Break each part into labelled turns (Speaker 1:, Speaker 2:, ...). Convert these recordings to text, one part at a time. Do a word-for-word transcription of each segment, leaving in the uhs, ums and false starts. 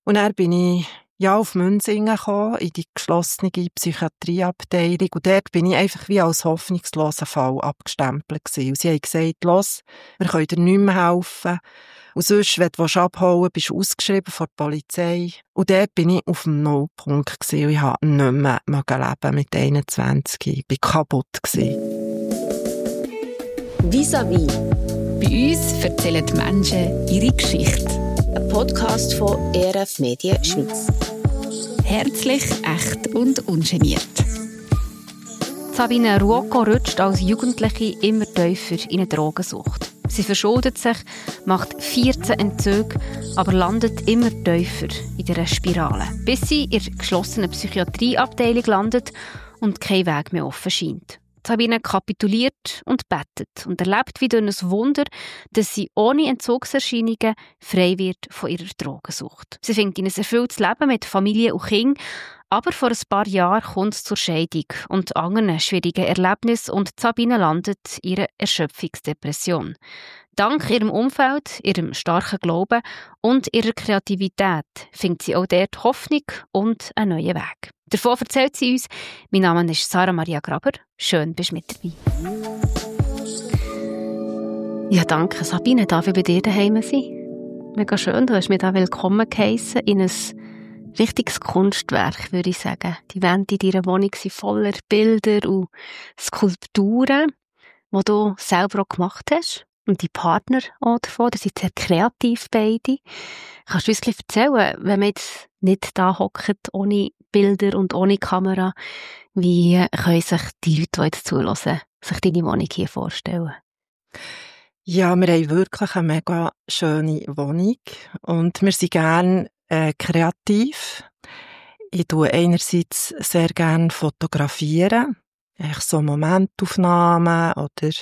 Speaker 1: Und dann bin ich ja auf Münsingen gekommen, in die geschlossene Psychiatrieabteilung. Und dort bin ich einfach wie als hoffnungsloser Fall abgestempelt gewesen. Und sie haben gesagt, los, wir können dir nicht mehr helfen. Und sonst, wenn du abhauen willst, bist du ausgeschrieben von der Polizei. Und dort bin ich auf dem Nullpunkt gewesen. Und ich konnte nicht mehr leben mit einundzwanzig. Ich war kaputt gewesen.
Speaker 2: Vis-à-vis.
Speaker 3: Bei uns erzählen die Menschen ihre Geschichte.
Speaker 2: Ein Podcast von E R F Medien Schweiz.
Speaker 3: Herzlich, echt und ungeniert.
Speaker 4: Sabine Ruocco rutscht als Jugendliche immer tiefer in eine Drogensucht. Sie verschuldet sich, macht vierzehn Entzüge, aber landet immer tiefer in dieser Spirale, bis sie in der geschlossenen Psychiatrieabteilung landet und kein Weg mehr offen scheint. Sabine kapituliert und bettet und erlebt wie durch ein Wunder, dass sie ohne Entzugserscheinungen frei wird von ihrer Drogensucht. Sie findet in ein erfülltes Leben mit Familie und Kind, aber vor ein paar Jahren kommt es zur Scheidung und anderen schwierigen Erlebnissen und Sabine landet in ihrer Erschöpfungsdepression. Dank ihrem Umfeld, ihrem starken Glauben und ihrer Kreativität findet sie auch dort Hoffnung und einen neuen Weg. Davon erzählt sie uns. Mein Name ist Sarah Maria Graber. Schön, bist du mit dabei. Ja, danke Sabine, darf ich bei dir daheim sein? Mega schön, du hast mich da willkommen geheissen in ein richtiges Kunstwerk, würde ich sagen. Die Wände in deiner Wohnung sind voller Bilder und Skulpturen, die du selber auch gemacht hast. Und die Partner auch davon, die sind sehr kreativ beide. Kannst du uns ein bisschen erzählen, wenn man jetzt nicht da hockt, ohne Bilder und ohne Kamera, wie können sich die Leute, die jetzt zuhören, sich deine Wohnung hier vorstellen?
Speaker 1: Ja, wir haben wirklich eine mega schöne Wohnung und wir sind gerne äh, kreativ. Ich tue einerseits sehr gerne fotografieren, echt so Momentaufnahmen oder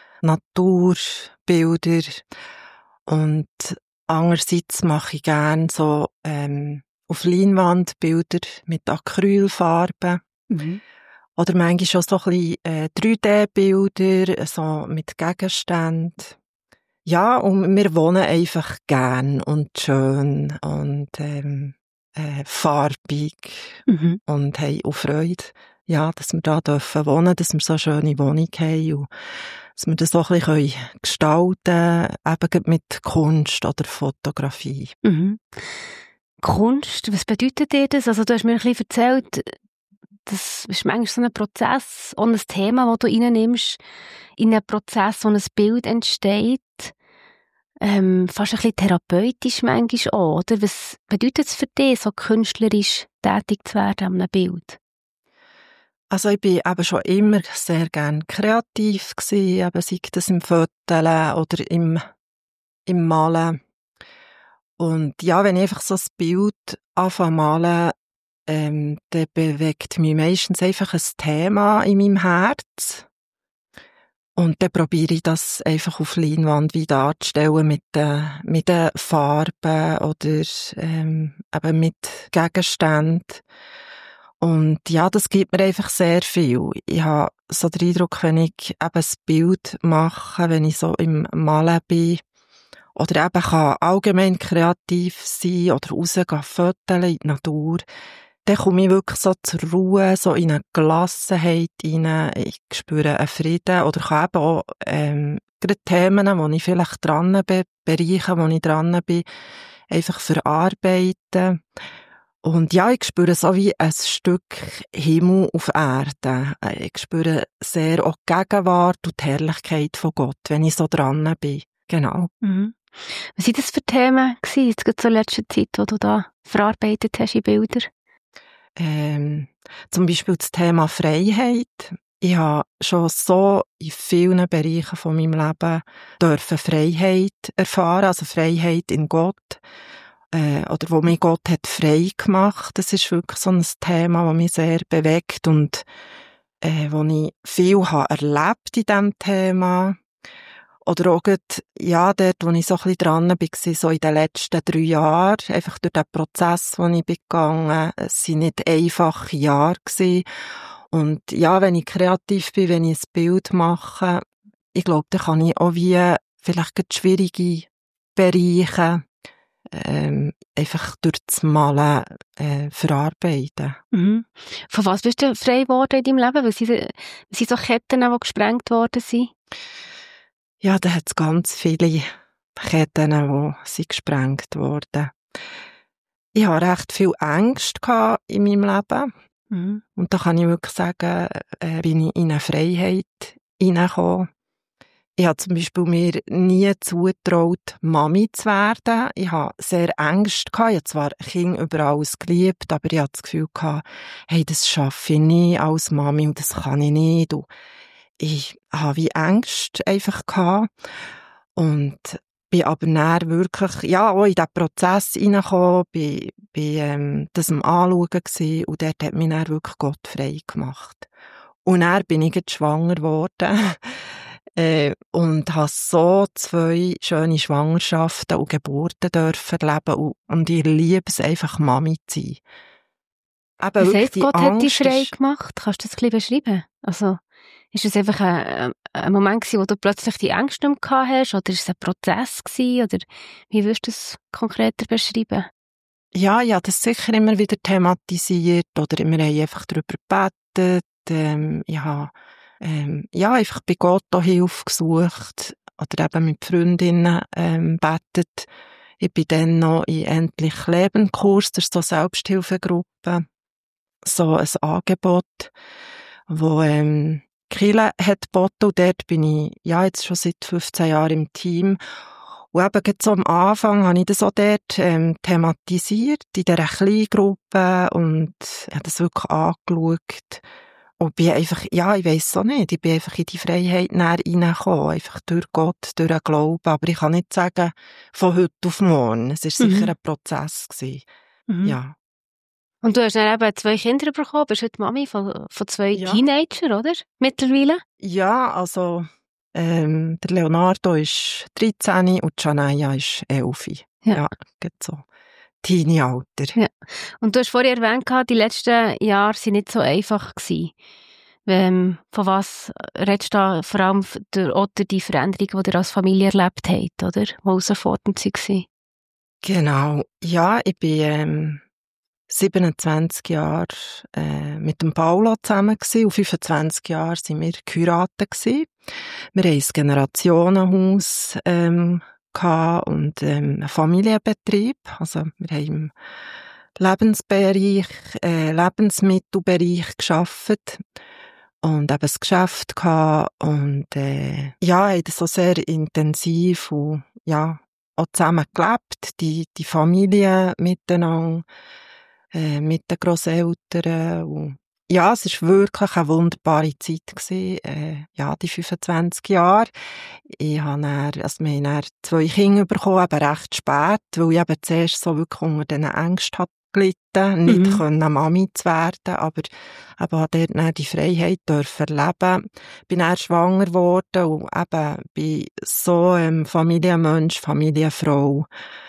Speaker 1: Naturbilder, und andererseits mache ich gerne so ähm, auf Leinwand Bilder mit Acrylfarben.
Speaker 4: Mhm.
Speaker 1: Oder manchmal auch so ein bisschen äh, drei D-Bilder, so mit Gegenständen. Ja, und wir wohnen einfach gern und schön und ähm, äh, farbig
Speaker 4: Mhm.
Speaker 1: und haben auch Freude, ja, dass wir da dürfen wohnen, dass wir so eine schöne Wohnung haben und dass wir das auch ein bisschen gestalten können, eben mit Kunst oder Fotografie.
Speaker 4: Mhm. Kunst, was bedeutet dir das? Also du hast mir ein bisschen erzählt, das ist manchmal so ein Prozess, auch ein Thema, das du reinnimmst, in einen Prozess, wo ein Bild entsteht, ähm, fast ein bisschen therapeutisch manchmal auch, oder? Was bedeutet es für dich, so künstlerisch tätig zu werden an einem Bild?
Speaker 1: Also ich bin eben schon immer sehr gerne kreativ gewesen, eben sei das im Foteln oder im, im Malen. Und ja, wenn ich einfach so ein Bild anfange zu malen, ähm, dann bewegt mich meistens einfach ein Thema in meinem Herz. Und dann probiere ich das einfach auf Leinwand wie darzustellen mit den, mit den Farben oder ähm, eben mit Gegenständen. Und ja, das gibt mir einfach sehr viel. Ich habe so den Eindruck, wenn ich eben ein Bild mache, wenn ich so im Malen bin, oder eben kann allgemein kreativ sein oder rausgehen, foteln in die Natur, dann komme ich wirklich so zur Ruhe, so in eine Gelassenheit rein. Ich spüre einen Frieden oder kann eben auch ähm, gerade Themen, wo ich vielleicht dran bin, Bereiche, wo ich dran bin, einfach verarbeiten. Und ja, ich spüre so wie ein Stück Himmel auf Erde. Ich spüre sehr auch die Gegenwart und die Herrlichkeit von Gott, wenn ich so dran bin. Genau.
Speaker 4: Mhm. Was waren das für Themen gewesen, jetzt gerade zur letzten Zeit, die du da verarbeitet hast in Bilder?
Speaker 1: Ähm, zum Beispiel das Thema Freiheit. Ich habe schon so in vielen Bereichen von meinem Leben dürfen Freiheit erfahren, also Freiheit in Gott. Äh, oder wo mich Gott hat frei gemacht. Das ist wirklich so ein Thema, das mich sehr bewegt und äh, wo ich viel habe erlebt in diesem Thema. Oder auch gerade, ja, dort, wo ich so ein bisschen dran war, so in den letzten drei Jahren, einfach durch den Prozess, den ich bin gegangen bin, es waren nicht einfache Jahre gewesen. Und ja, wenn ich kreativ bin, wenn ich ein Bild mache, ich glaube, dann kann ich auch wie vielleicht gerade schwierige Bereiche ähm, einfach durch das Malen äh, verarbeiten.
Speaker 4: Mhm. Von was bist du frei geworden in deinem Leben? Was sind, was sind so Ketten, die gesprengt worden sind?
Speaker 1: Ja, da hat es ganz viele Ketten, die sind gesprengt wurden. Ich hatte recht viel Ängste in meinem Leben.
Speaker 4: Mhm.
Speaker 1: Und da kann ich wirklich sagen, äh, bin ich in eine Freiheit hineingekommen. Ich habe zum Beispiel mir nie zugetraut, Mami zu werden. Ich hatte sehr Ängste gehabt. Ich habe zwar Kinder über alles geliebt, aber ich hatte das Gefühl gehabt, hey, das schaffe ich nie als Mami und das kann ich nicht. Und ich habe wie Ängste einfach gehabt. Und bin aber dann wirklich, ja, auch in diesen Prozess reingekommen, bin, bin ähm, das am Anschauen gewesen, und dort hat mich dann wirklich Gott frei gemacht. Und dann bin ich jetzt schwanger geworden. Äh, und habe so zwei schöne Schwangerschaften und Geburten dürfen erleben, und, und ich liebe es einfach, Mami zu sein. Eben
Speaker 4: Was heisst, Gott hat dich frei
Speaker 1: ist,
Speaker 4: gemacht? Kannst du das ein bisschen beschreiben? Also, ist das einfach ein, ein Moment gewesen, wo du plötzlich die Ängste nicht mehr hast, oder ist es ein Prozess gewesen, oder wie würdest du das konkreter beschreiben?
Speaker 1: Ja, ja, das sicher immer wieder thematisiert, oder wir haben einfach darüber gebetet, ähm, ich habe Ähm, ja, einfach bei Gott auch Hilfe gesucht oder eben mit Freundinnen ähm, betet. Ich bin dann noch in Endlich Leben Kurs, das ist so eine Selbsthilfegruppe, so ein Angebot, wo ähm, Kirche hat geboten, und dort bin ich ja jetzt schon seit fünfzehn Jahren im Team. Und eben gerade so am Anfang habe ich das auch dort ähm, thematisiert, in dieser kleinen Gruppe, und habe das wirklich angeschaut. Und bin einfach, ja, ich weiss auch nicht, ich bin einfach in die Freiheit näher reingekommen, einfach durch Gott, durch den Glauben. Aber ich kann nicht sagen, von heute auf morgen. Es war sicher
Speaker 4: Mhm.
Speaker 1: ein Prozess gewesen.
Speaker 4: Mhm.
Speaker 1: Ja.
Speaker 4: Und du hast dann eben zwei Kinder bekommen, bist heute Mami von, von zwei
Speaker 1: Ja.
Speaker 4: Teenagern, oder? Mittlerweile?
Speaker 1: Ja, also, ähm, der Leonardo ist dreizehn und Janaya ist elf.
Speaker 4: Ja.
Speaker 1: Ja, geht so. Teenie-Alter.
Speaker 4: Ja. Und du hast vorher erwähnt, die letzten Jahre waren nicht so einfach gewesen. Ähm, von was redest du da? Vor allem der, oder die Veränderung, die ihr als Familie erlebt habt, oder? Die herausfordernd waren.
Speaker 1: Genau. Ja, ich bin ähm, siebenundzwanzig Jahre äh, mit dem Paolo zusammen gewesen, und fünfundzwanzig Jahre sind wir geheiratet gewesen. Wir haben ein Generationenhaus ähm, gehabt und ähm, einen Familienbetrieb. Also wir haben im Lebensbereich, äh, Lebensmittelbereich gearbeitet und eben ein Geschäft gehabt und äh, ja, haben das so sehr intensiv und ja, auch zusammen gelebt, die, die Familie miteinander, äh, mit den Grosseltern. Und ja, es war wirklich eine wunderbare Zeit gewesen, äh, ja, die fünfundzwanzig Jahre. Ich habe dann, also wir haben dann zwei Kinder bekommen, eben recht spät, weil ich eben zuerst so wirklich unter diesen Ängsten hatte gelitten, nicht
Speaker 4: Mhm.
Speaker 1: können Mami zu werden, aber eben habe dort dann die Freiheit dürfen erleben. Bin dann schwanger geworden und eben bin so ähm, Familienmensch, Familienfrau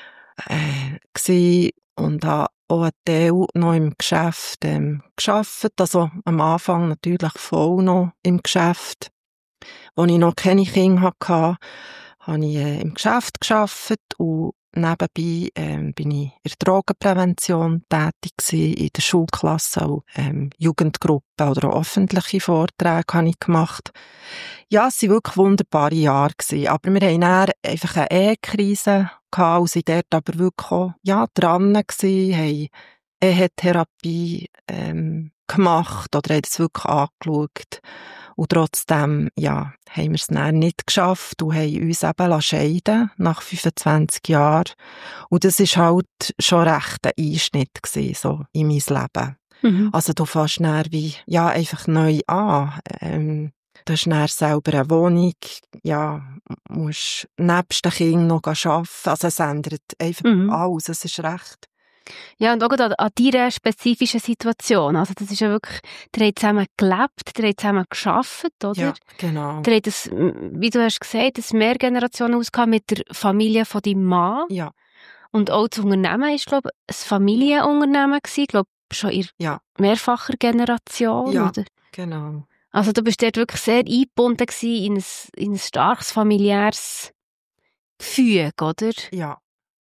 Speaker 1: äh, gsi und habe auch einen Teil noch im Geschäft ähm, gearbeitet, also am Anfang natürlich voll noch im Geschäft. Als ich noch keine Kinder hatte, habe ich äh, im Geschäft gearbeitet und nebenbei ähm, bin ich in der Drogenprävention tätig gewesen, in der Schulklasse, auch ähm, Jugendgruppen oder auch öffentliche Vorträge habe ich gemacht. Ja, es waren wirklich wunderbare Jahre gewesen, aber wir hatten dann einfach eine Ehekrise gehabt und sind dort aber wirklich auch, ja, dran gewesen, haben Ehetherapie ähm, gemacht oder haben das wirklich angeschaut. Und trotzdem, ja, haben wir es dann nicht geschafft und haben uns eben scheiden nach fünfundzwanzig Jahren. Und das war halt schon recht ein Einschnitt gewesen, so in mein Leben.
Speaker 4: Mhm.
Speaker 1: Also du fängst dann wie, ja, einfach neu an. Ähm, du hast dann selber eine Wohnung, ja, musst nebst den Kindern noch arbeiten. Also es ändert einfach
Speaker 4: Mhm.
Speaker 1: alles, es ist recht.
Speaker 4: Ja, und auch gerade an, an deiner spezifischen Situation. Also das ist ja wirklich, ihr habt zusammen gelebt, ihr habt zusammen gearbeitet, oder?
Speaker 1: Ja, genau.
Speaker 4: Ihr habt das, wie du hast gesagt, das Mehrgenerationenhaus gehabt mit der Familie von deinem Mann.
Speaker 1: Ja,
Speaker 4: Und auch das Unternehmen ist, glaube ich, ein Familienunternehmen gewesen, glaube ich, schon in
Speaker 1: ja,
Speaker 4: mehrfacher Generation,
Speaker 1: Ja.
Speaker 4: oder?
Speaker 1: genau.
Speaker 4: Also du bist dort wirklich sehr eingebunden gewesen in ein, in ein starkes familiäres Gefüge, oder?
Speaker 1: Ja,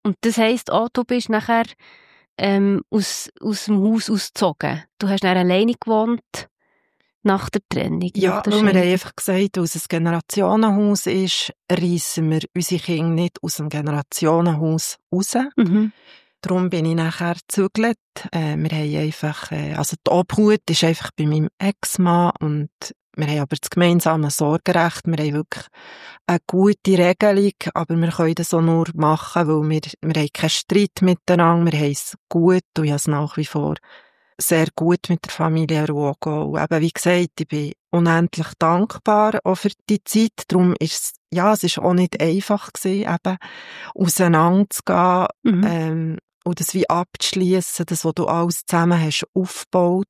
Speaker 4: Und das heisst auch, du bist nachher ähm, aus, aus dem Haus ausgezogen. Du hast dann alleine gewohnt nach der Trennung.
Speaker 1: Ja,
Speaker 4: der
Speaker 1: weil wir
Speaker 4: Scheidung.
Speaker 1: haben einfach gesagt, weil es ein Generationenhaus ist, reissen wir unsere Kinder nicht aus dem Generationenhaus raus.
Speaker 4: Mhm.
Speaker 1: Darum bin ich nachher gezügelt. Äh, wir haben einfach, äh, also die Obhut ist einfach bei meinem Ex-Mann und wir haben aber das gemeinsame Sorgerecht. Wir haben wirklich eine gute Regelung, aber wir können das auch nur machen, weil wir, wir haben keinen Streit miteinander, wir haben es gut und ich habe es nach wie vor sehr gut mit der Familie Ruogo. Und eben, wie gesagt, ich bin unendlich dankbar auch für die Zeit. Darum ist es, ja, es ist auch nicht einfach gewesen, eben auseinanderzugehen,
Speaker 4: Mhm.
Speaker 1: ähm, und das wie abzuschliessen, das, was du alles zusammen hast aufgebaut.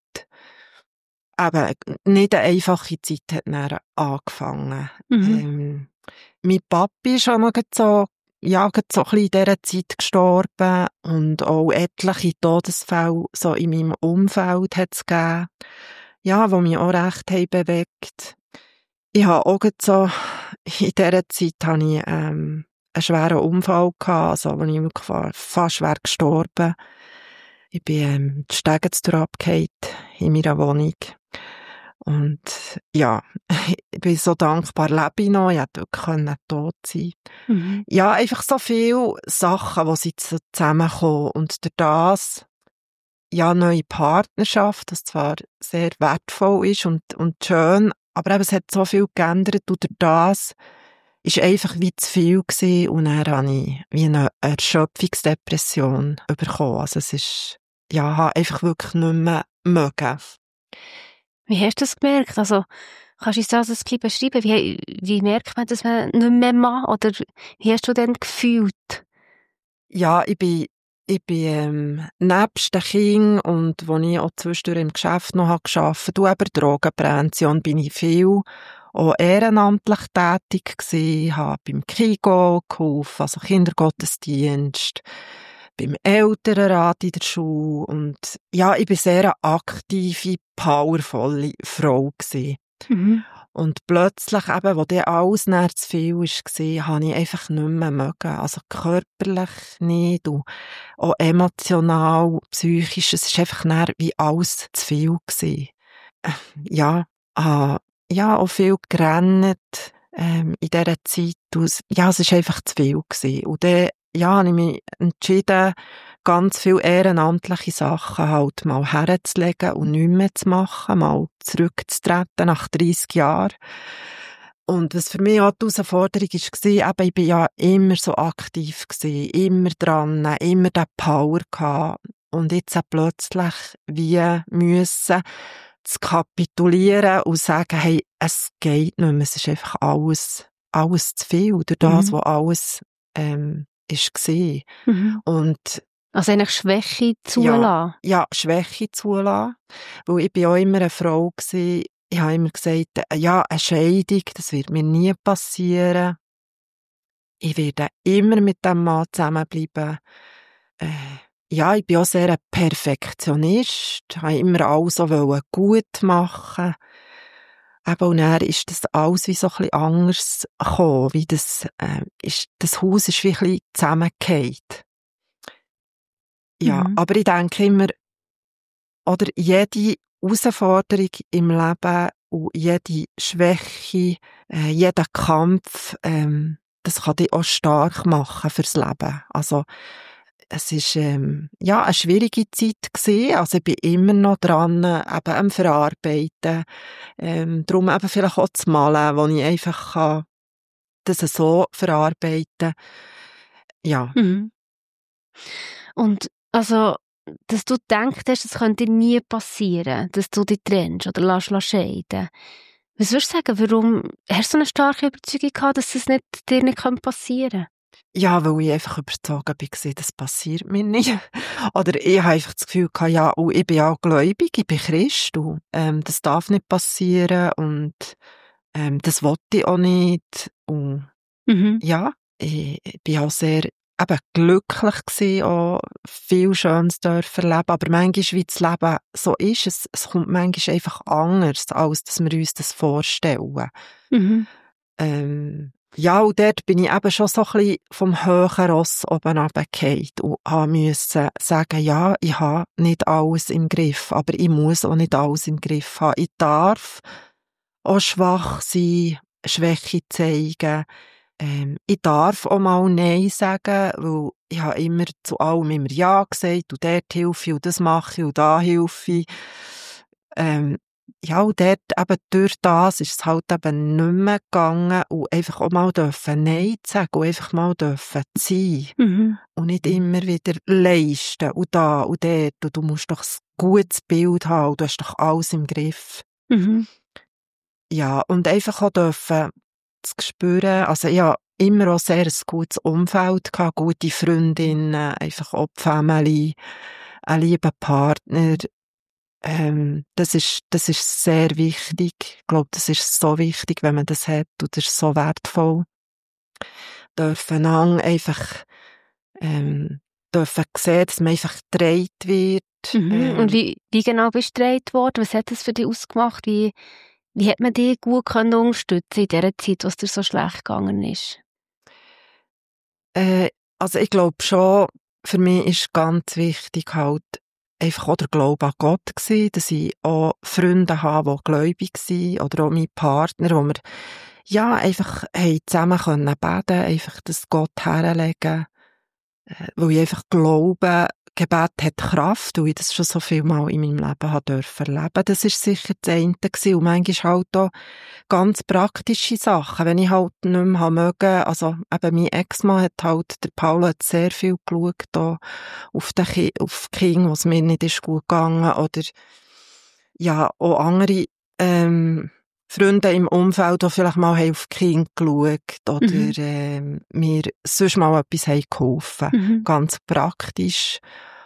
Speaker 1: Eben, nicht eine einfache Zeit hat dann angefangen.
Speaker 4: Mhm.
Speaker 1: Ähm, mein Papi ist auch noch gerade so, ja, gerade so ein bisschen in dieser Zeit gestorben und auch etliche Todesfälle so in meinem Umfeld hat es gegeben, ja, die mich auch recht haben bewegt. Ich habe auch gerade so, in dieser Zeit hatte ich ähm, einen schweren Unfall gehabt, also wo ich wirklich fa- fast wäre gestorben. Ich bin ähm, die Stege abgefallen in meiner Wohnung. Und ja, ich bin so dankbar, lebe ich noch, ich hätte wirklich tot sein können.
Speaker 4: Mhm.
Speaker 1: Ja, einfach so viele Sachen, die sind so zusammenkommen. Und durch das, ja, neue Partnerschaft, das zwar sehr wertvoll ist und, und schön, aber eben, es hat so viel geändert und durch das ist einfach wie zu viel gewesen und dann habe ich wie eine Erschöpfungsdepression bekommen. Also es ist, ja, habe einfach wirklich nicht mehr mögen.
Speaker 4: Wie hast du das gemerkt? Also, kannst du uns das ein bisschen beschreiben? Wie, wie merkt man, dass man nicht mehr mag? Oder wie hast du denn gefühlt?
Speaker 1: Ja, ich bin, ich bin ähm, nebst den Kindern und wo ich auch zwischendurch im Geschäft noch habe gearbeitet habe, über Drogenprävention, bin ich viel auch ehrenamtlich tätig gewesen, habe beim Kigo geholfen, also Kindergottesdienst, beim Elternrat in der Schule und ja, ich bin sehr eine aktive, powervolle Frau gewesen.
Speaker 4: Mhm.
Speaker 1: Und plötzlich eben, wo dann alles näher zu viel war, habe ich einfach nicht mehr mögen. Also körperlich nicht und auch emotional, psychisch. Es war einfach näher wie alles zu viel gewesen. Äh, Ja, ah, ja, auch viel gerannt, ähm, in dieser Zeit. Und es- ja, es war einfach zu viel gewesen. Und dann, ja, habe ich mich entschieden, ganz viele ehrenamtliche Sachen halt mal herzulegen und nichts mehr zu machen, mal zurückzutreten nach dreissig Jahren. Und was für mich auch die Herausforderung war, eben, ich bin ja immer so aktiv gewesen, immer dran, immer den Power gehabt. Und jetzt auch plötzlich wie müssen zu kapitulieren und sagen, hey, es geht nicht mehr, es ist einfach alles, alles zu viel, durch das,
Speaker 4: Mhm.
Speaker 1: was alles, ähm, ist gewesen.
Speaker 4: Mhm.
Speaker 1: Und
Speaker 4: Also eigentlich Schwäche zulassen.
Speaker 1: ja, Schwäche zulassen. Weil ich bin auch immer eine Frau gewesen, ich habe immer gesagt, äh, ja, eine Scheidung, das wird mir nie passieren. Ich werde immer mit dem Mann zusammenbleiben. Äh, ja, ich bin auch sehr ein Perfektionist, habe immer alles so wollen gut machen. Eben, und dann ist das alles wie so ein bisschen anders gekommen, wie das, äh, ist, das Haus ist wie ein bisschen zusammengefallen. Ja,
Speaker 4: Mhm.
Speaker 1: aber ich denke immer, oder jede Herausforderung im Leben und jede Schwäche, äh, jeder Kampf, ähm, das kann dich auch stark machen fürs Leben. Also, es ist, ähm, ja, eine schwierige Zeit gewesen. Also, ich bin immer noch dran, eben am Verarbeiten. Ähm, darum eben vielleicht auch das Malen, wo ich einfach kann, das so verarbeiten. Ja.
Speaker 4: Mhm. Und also, dass du gedacht hast, es könnte dir nie passieren, dass du dich trennst oder lässt, lässt scheiden. Was würdest du sagen, warum hast du so eine starke Überzeugung gehabt, dass es nicht, dir nicht passieren kann?
Speaker 1: Ja, weil ich einfach überzeugt war, das passiert mir nicht. Oder ich habe einfach das Gefühl gehabt, ja, und ich bin auch gläubig, ich bin Christ, und, ähm, das darf nicht passieren, und, ähm, das wollte ich auch nicht. Und,
Speaker 4: Mhm.
Speaker 1: ja, ich, ich bin auch sehr, eben glücklich gewesen, auch viel Schönes dürfen leben, aber manchmal, wie das Leben so ist, es, es kommt manchmal einfach anders, als dass wir uns das vorstellen.
Speaker 4: Mhm.
Speaker 1: Ähm, ja, und dort bin ich eben schon so ein bisschen vom hohen Ross oben runtergefallen und musste sagen, ja, ich habe nicht alles im Griff, aber ich muss auch nicht alles im Griff haben. Ich darf auch schwach sein, Schwäche zeigen. Ähm, ich darf auch mal Nein sagen, weil ich habe immer zu allem immer Ja gesagt und dort helfe ich und das mache ich und da helfe ich. Ähm, ja, und dort eben durch das ist es halt eben nicht mehr gegangen und einfach auch mal dürfen Nein sagen und einfach mal dürfen sein.
Speaker 4: Mhm.
Speaker 1: Und nicht immer wieder leisten und da und dort und du musst doch ein gutes Bild haben und du hast doch alles im Griff.
Speaker 4: Mhm.
Speaker 1: Ja, und einfach auch dürfen zu spüren, also ich habe immer auch sehr ein gutes Umfeld gehabt, gute Freundinnen, einfach auch die Family, einen lieben Partner. Ähm, das ist, das ist sehr wichtig. Ich glaube, das ist so wichtig, wenn man das hat und das ist so wertvoll. Dürfen einander einfach, ähm, dürfen sehen, dass man einfach getragen wird.
Speaker 4: Mhm.
Speaker 1: Ähm,
Speaker 4: Und wie, wie genau bist du gedreht worden? Was hat das für dich ausgemacht? Wie, wie hat man dich gut können unterstützen in dieser Zeit, was dir so schlecht gegangen ist?
Speaker 1: Äh, also ich glaube schon, für mich ist ganz wichtig halt einfach auch der Glaube an Gott gewesen, dass ich auch Freunde habe, die gläubig sind, oder auch mein Partner, wo wir ja einfach hey, zusammen können beten, einfach das Gott herlegen, äh, weil ich einfach glaube, Gebet hat Kraft, weil ich das schon so viel Mal in meinem Leben habe dürfen erleben. Das ist sicher das eine gewesen. Und manchmal halt auch ganz praktische Sachen, wenn ich halt nicht mehr haben mögen. Also eben mein Ex-Mann hat halt, der Paulo hat sehr viel geschaut da auf die, Ki- auf die Kinder, was mir nicht ist gut gegangen. Oder ja, auch andere ähm, Freunde im Umfeld, die vielleicht mal haben auf die Kinder geschaut oder
Speaker 4: Mhm.
Speaker 1: ähm, mir sonst mal etwas haben geholfen.
Speaker 4: Mhm.
Speaker 1: Ganz praktisch.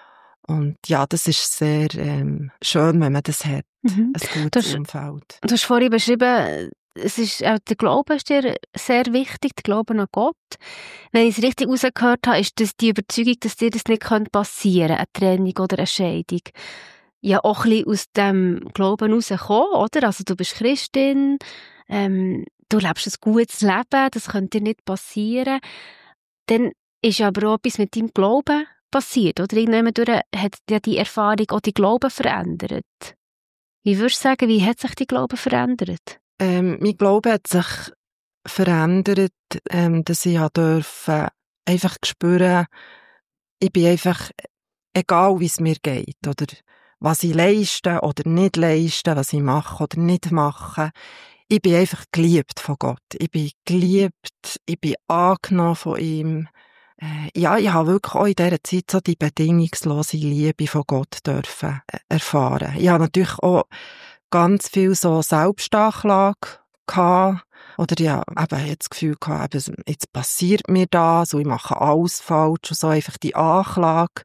Speaker 1: Und ja, das ist sehr ähm, schön, wenn man das hat,
Speaker 4: Mhm.
Speaker 1: ein
Speaker 4: Du
Speaker 1: gutes
Speaker 4: hast,
Speaker 1: Umfeld.
Speaker 4: du hast vorhin beschrieben, es ist, auch der Glaube ist dir sehr wichtig, der Glaube an Gott. Wenn ich es richtig rausgehört habe, ist das die Überzeugung, dass dir das nicht passieren könnte, eine Trennung oder eine Scheidung. Ja, auch ein bisschen aus dem Glauben rausgekommen, oder? Also du bist Christin, ähm, du lebst ein gutes Leben, das könnte dir nicht passieren. Dann ist aber auch etwas mit deinem Glauben passiert, oder? Irgendwann durch hat ja die Erfahrung auch die Glauben verändert. Wie würdest du sagen, wie hat sich die Glaube verändert?
Speaker 1: Ähm, mein Glaube hat sich verändert, ähm, dass ich durfte einfach spüren, ich bin einfach, egal wie es mir geht, oder was ich leiste oder nicht leiste, was ich mache oder nicht mache, ich bin einfach geliebt von Gott. Ich bin geliebt, ich bin angenommen von ihm. Äh, ja, ich habe wirklich auch in dieser Zeit so die bedingungslose Liebe von Gott dürfen äh, erfahren. Ich habe natürlich auch ganz viel so Selbstanklage gehabt. Oder ja, eben, ich hatte das Gefühl gehabt, eben, jetzt passiert mir das und ich mache alles falsch und so einfach die Anklage.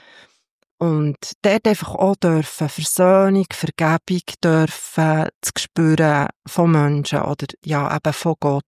Speaker 1: Und dort einfach auch dürfen Versöhnung, Vergebung dürfen zu spüren von Menschen oder ja, eben von Gott.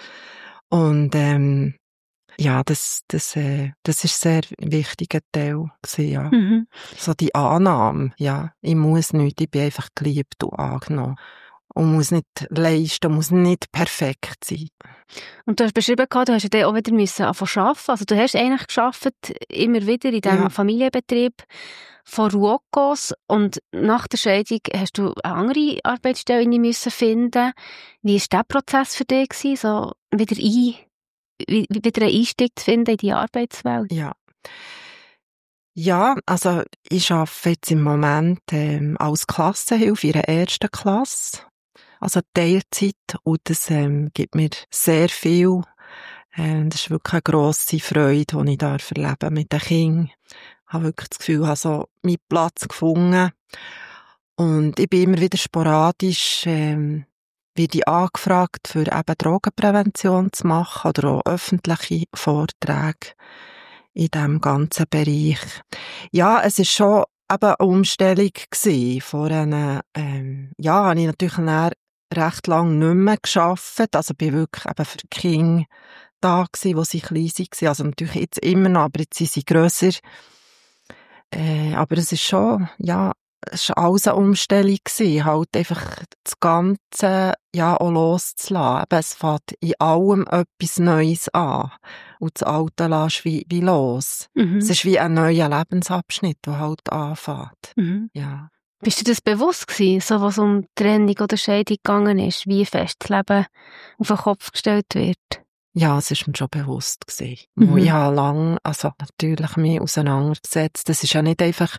Speaker 1: Und ähm, ja, das, das, äh, das ist sehr wichtiger Teil gewesen, ja.
Speaker 4: Mhm.
Speaker 1: So die Annahme, ja. Ich muss nichts, ich bin einfach geliebt und angenommen. Und muss nicht leisten, muss nicht perfekt sein.
Speaker 4: Und du hast beschrieben, du hast ja dann auch wieder müssen anfangen arbeiten. Also du hast eigentlich gearbeitet, immer wieder in diesem
Speaker 1: Ja.
Speaker 4: Familienbetrieb von Ruokos. Und nach der Scheidung hast du eine andere Arbeitsstelle müssen finden. Wie war der Prozess für dich gewesen, so wieder, ein, wieder einen Einstieg zu finden in die Arbeitswelt?
Speaker 1: Ja. Ja, also ich arbeite jetzt im Moment ähm, als Klassenhilfe in der ersten Klasse. Also Teilzeit, und das ähm, gibt mir sehr viel. Ähm, das ist wirklich eine grosse Freude, die ich da erleben mit den Kindern. Ich habe wirklich das Gefühl, ich habe so meinen Platz gefunden. Und ich bin immer wieder sporadisch, ähm, werde ich angefragt, für eben Drogenprävention zu machen oder auch öffentliche Vorträge in diesem ganzen Bereich. Ja, es ist schon eben eine Umstellung gewesen. Vorher, ähm, ja, habe ich natürlich dann recht lang nicht mehr gearbeitet. Also bin wirklich eben für die Kinder da gewesen, wo sie klein waren. Also natürlich jetzt immer noch, aber jetzt sind sie grösser. Äh, aber es ist schon, ja, es war alles eine Umstellung gewesen, halt einfach das Ganze, ja, auch loszulassen. Eben, es fängt in allem etwas Neues an. Und das Alte lässt wie, wie los.
Speaker 4: Mhm.
Speaker 1: Es ist wie ein neuer Lebensabschnitt, der halt anfängt.
Speaker 4: Mhm.
Speaker 1: Ja.
Speaker 4: Bist du das bewusst gewesen, so was um Trennung oder Scheidung gegangen ist, wie fest das Leben auf den Kopf gestellt wird?
Speaker 1: Ja, es ist mir schon bewusst gewesen.
Speaker 4: Mhm.
Speaker 1: Ich habe lange, also natürlich mich auseinandergesetzt. Das ist ja nicht einfach,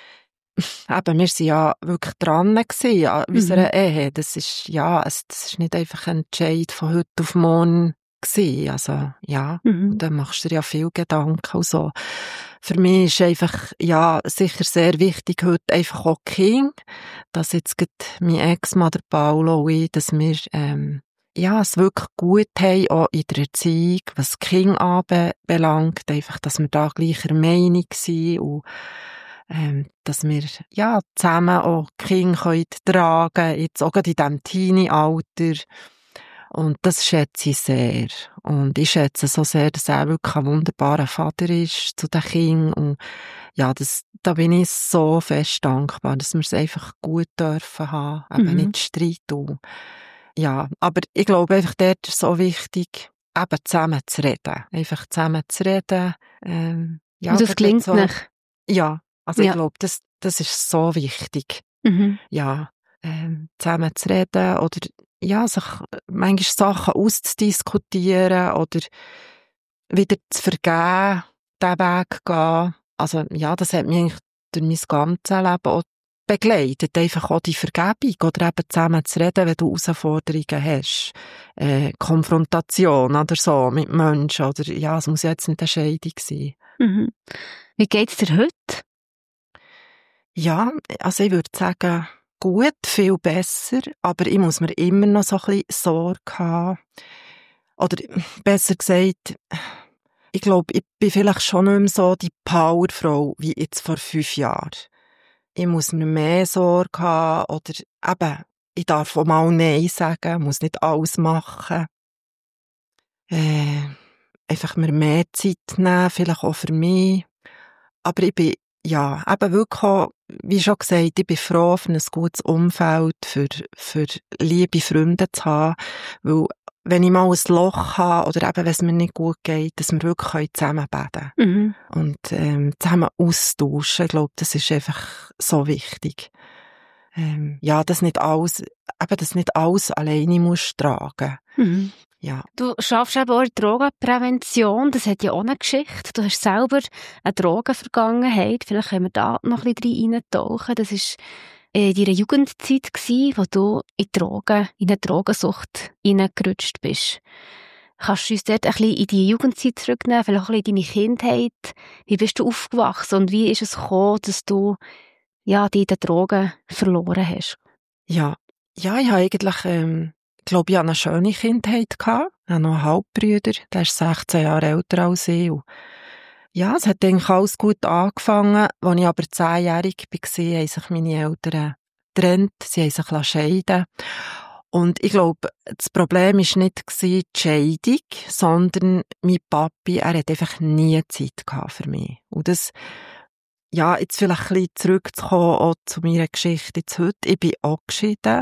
Speaker 1: eben, wir sind ja wirklich dran gewesen an unserer Ehe. Das ist, ja, es, das ist nicht einfach ein Entscheid von heute auf morgen gewesen. Also, ja,
Speaker 4: Mhm.
Speaker 1: und dann machst du dir ja viel Gedanken und so. Für mich ist einfach, ja, sicher sehr wichtig heute einfach auch Kind, dass jetzt gerade mein Ex-Mann, der Paolo und ich, dass wir, ähm, ja, es wirklich gut haben, auch in der Erziehung, was das Kind anbelangt, einfach, dass wir da gleicher Meinung sind und, ähm, dass wir, ja, zusammen auch die Kinder können tragen, jetzt auch gerade in diesem Teenie-Alter. Und das schätze ich sehr. Und ich schätze so sehr, dass er wirklich ein wunderbarer Vater ist zu den Kindern. Und ja, das, da bin ich so fest dankbar, dass wir es einfach gut dürfen haben, eben
Speaker 4: Mhm.
Speaker 1: nicht Streit und, ja, aber ich glaube einfach, dort ist es so wichtig, eben zusammen zu reden. Einfach zusammen zu reden. Ähm, ja,
Speaker 4: Und das
Speaker 1: gerade
Speaker 4: klingt
Speaker 1: so,
Speaker 4: nicht.
Speaker 1: ja, also
Speaker 4: Ja.
Speaker 1: ich glaube, das, das ist so wichtig.
Speaker 4: Mhm.
Speaker 1: Ja, ähm, zusammen zu reden oder, ja, sich manchmal Sachen auszudiskutieren oder wieder zu vergeben, diesen Weg gehen. Also, ja, das hat mich eigentlich durch mein ganzes Leben auch begleitet. Einfach auch die Vergebung oder eben zusammen zu reden, wenn du Herausforderungen hast. Äh, Konfrontation oder so mit Menschen oder, ja, es muss ja jetzt nicht eine Scheidung sein.
Speaker 4: Mhm. Wie geht's dir heute?
Speaker 1: Ja, also ich würde sagen, gut, viel besser, aber ich muss mir immer noch so ein bisschen Sorge haben. Oder besser gesagt, ich glaube, ich bin vielleicht schon nicht mehr so die Powerfrau wie jetzt vor fünf Jahren. Ich muss mir mehr Sorge haben oder eben, ich darf auch mal Nein sagen, muss nicht alles machen. Äh, einfach mir mehr Zeit nehmen, vielleicht auch für mich. Aber ich bin, ja, eben wirklich auch, wie schon gesagt, ich bin froh, für ein gutes Umfeld, für, für liebe Freunde zu haben, weil wenn ich mal ein Loch habe oder eben, wenn es mir nicht gut geht, dass wir wirklich zusammen beten können.
Speaker 4: Mhm.
Speaker 1: Und ähm, zusammen austauschen, ich glaube, das ist einfach so wichtig. Ähm, ja, dass nicht alles, eben, dass nicht alles alleine musst tragen.
Speaker 4: Mhm.
Speaker 1: Ja.
Speaker 4: Du schaffst eben auch in der Drogenprävention, das hat ja auch eine Geschichte. Du hast selber eine Drogenvergangenheit, vielleicht können wir da noch ein bisschen reintauchen. Das war in deiner Jugendzeit, wo du in Drogen, in eine Drogensucht hineingerutscht bist. Kannst du uns dort ein bisschen in die Jugendzeit zurücknehmen, vielleicht auch ein bisschen in deine Kindheit? Wie bist du aufgewachsen und wie ist es gekommen, dass du ja, die in den Drogen verloren hast?
Speaker 1: Ja, ja, ich habe eigentlich, ähm, ich glaube, ich hatte eine schöne Kindheit gehabt. Ich habe noch einen Halbbruder, der ist sechzehn Jahre älter als ich. Und ja, es hat eigentlich alles gut angefangen. Als ich aber zehnjährig war, haben sich meine Eltern getrennt. Sie haben sich scheiden. Und ich glaube, das Problem war nicht die Scheidung, sondern mein Papi, er hat einfach nie Zeit gehabt für mich. Und das, ja, jetzt vielleicht ein bisschen zurückzukommen auch zu meiner Geschichte jetzt heute. Ich bin auch geschieden.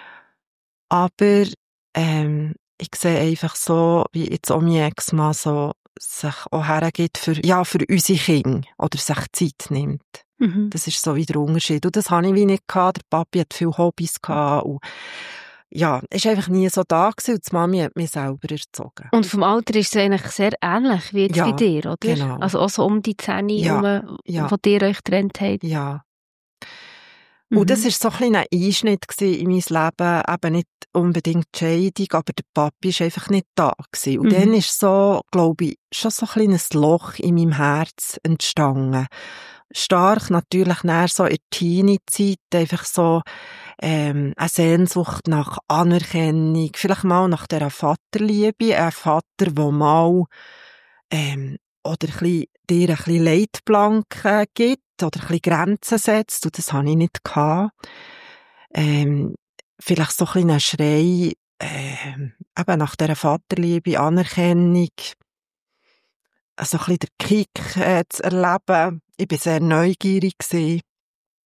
Speaker 1: Aber ähm, ich sehe einfach so, wie jetzt auch mein Ex-Mann so sich auch hergibt für, ja, für unsere Kinder oder sich Zeit nimmt.
Speaker 4: Mhm.
Speaker 1: Das ist so wie der Unterschied. Und das habe ich wie nicht gehabt. Der Papi hat viele Hobbys gehabt. Und ja, es war einfach nie so da gewesen. Und die Mami hat mich selber erzogen.
Speaker 4: Und vom Alter ist es eigentlich sehr ähnlich wie jetzt
Speaker 1: Ja,
Speaker 4: bei dir, oder?
Speaker 1: genau.
Speaker 4: Also auch so um die zehn
Speaker 1: Ja,
Speaker 4: herum,
Speaker 1: ja.
Speaker 4: wo ihr euch getrennt habt.
Speaker 1: Ja.
Speaker 4: Mhm.
Speaker 1: Und das war so ein kleiner Einschnitt in mein Leben, eben nicht unbedingt die Scheidung, aber der Papi war einfach nicht da gewesen. Und
Speaker 4: Mhm.
Speaker 1: dann ist so, glaube ich, schon so ein kleines Loch in meinem Herz entstanden. Stark natürlich nach so in der Teenie-Zeit, einfach so ähm, eine Sehnsucht nach Anerkennung, vielleicht mal nach dieser Vaterliebe, ein Vater, der mal ähm, oder ein bisschen, dir ein bisschen Leitplanken gibt oder ein bisschen Grenzen setzt, und das hatte ich nicht gehabt. Ähm, vielleicht so ein bisschen Schrei, ähm, eben nach dieser Vaterliebe, Anerkennung, also ein bisschen den Kick äh, zu erleben. Ich war sehr neugierig gewesen.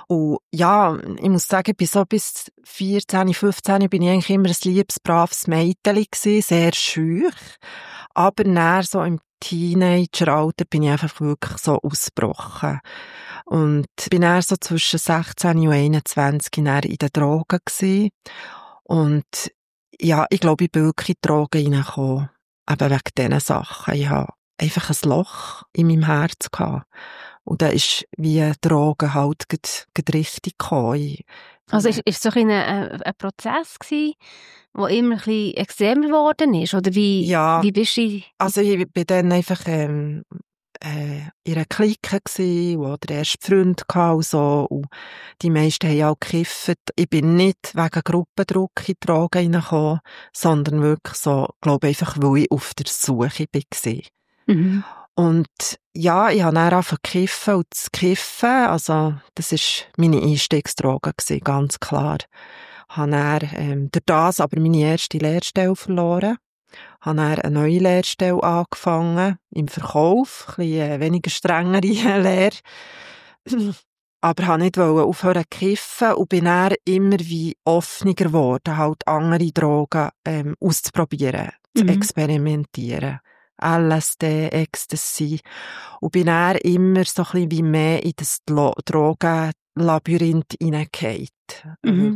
Speaker 1: Und ja, ich muss sagen, bis so bis vierzehn, fünfzehn bin ich eigentlich immer ein liebes, braves Mädchen gewesen, sehr schüch. Aber dann so im Teenageralter bin ich einfach wirklich so ausgebrochen. Und bin dann so zwischen sechzehn und einundzwanzig dann in den Drogen gewesen. Und ja, ich glaube, ich bin wirklich in die Drogen reingekommen. Eben wegen diesen Sachen. Ich hatte einfach ein Loch in meinem Herz gehabt. Und da ist wie Drogen halt gerade richtig gekommen.
Speaker 4: Also ist es so ein, ein, ein Prozess gewesen, der immer ein bisschen extremer geworden ist? Oder wie,
Speaker 1: ja,
Speaker 4: wie bist du?
Speaker 1: Also ich bin dann einfach ähm, äh, in einer Clique gsi, wo der erste Freund hatte und so. Und die meisten haben auch gekifft. Ich bin nicht wegen Gruppendruck in die Drogen reingekommen, sondern wirklich so, glaube ich, einfach, weil ich auf der Suche war.
Speaker 4: Mhm.
Speaker 1: Und ja, ich habe dann angefangen zu kiffen und zu kiffen. Also, das war meine Einstiegsdroge gewesen, ganz klar. Ich habe dann, ähm, durch das aber meine erste Lehrstelle verloren. Ich habe dann eine neue Lehrstelle angefangen, im Verkauf, ein bisschen äh, weniger strengere Lehre. Aber ich wollte nicht aufhören zu kiffen und bin dann immer wie offener geworden, halt andere Drogen ähm, auszuprobieren, mhm. zu experimentieren. L S D, Ecstasy. Und bin dann immer so ein bisschen wie mehr in das Drogenlabyrinth hineingefallen.
Speaker 4: Mhm.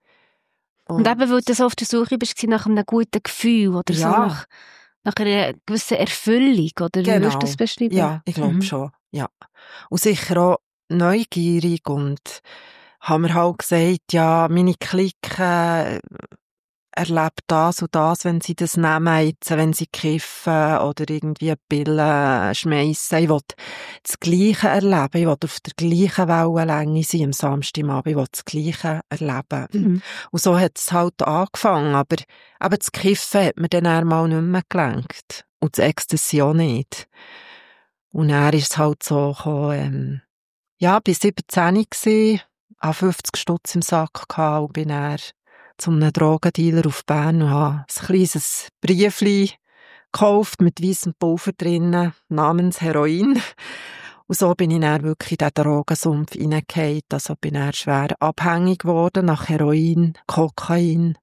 Speaker 4: Und, und eben, weil du so auf der Suche bist nach einem guten Gefühl oder
Speaker 1: ja.
Speaker 4: so nach, nach einer gewissen Erfüllung, oder
Speaker 1: genau.
Speaker 4: Wie würdest du das beschreiben?
Speaker 1: Ja, ich glaube mhm. schon, ja. Und sicher auch neugierig und haben mir halt gesagt, ja, meine Clique erlebt das und das, wenn sie das nehmen, jetzt, wenn sie kiffen oder irgendwie Pillen schmeissen. Ich will das Gleiche erleben. Ich will auf der gleichen Wellenlänge sein am Samstagabend. Ich will das Gleiche erleben. Mhm. Und so hat es halt angefangen. Aber eben das Kiffen hat mir dann einmal nicht mehr gelenkt. Und das Ecstasy auch nicht. Und dann ist es halt so gekommen, ähm, ja, bis siebzehn gewesen, habe fünfzig Stutz im Sack gehabt und bin dann zu einem Drogendealer auf Bern und habe ein kleines Briefli gekauft mit weissem Pulver drinnen, namens Heroin. Und so bin ich dann wirklich in diesen Drogensumpf hineingefallen. Also bin ich schwer abhängig geworden nach Heroin, Kokain.